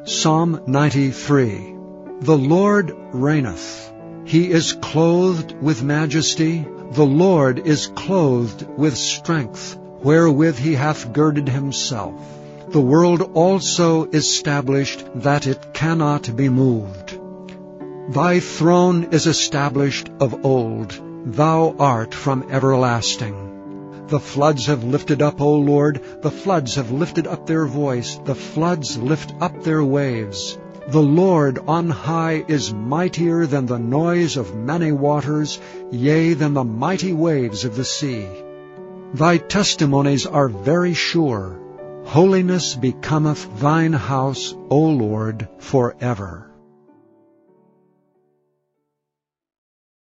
Psalm 93. The Lord reigneth. He is clothed with majesty. The Lord is clothed with strength, wherewith he hath girded himself. The world also established that it cannot be moved. Thy throne is established of old. Thou art from everlasting. The floods have lifted up, O Lord, the floods have lifted up their voice, the floods lift up their waves. The Lord on high is mightier than the noise of many waters, yea, than the mighty waves of the sea. Thy testimonies are very sure. Holiness becometh thine house, O Lord, forever.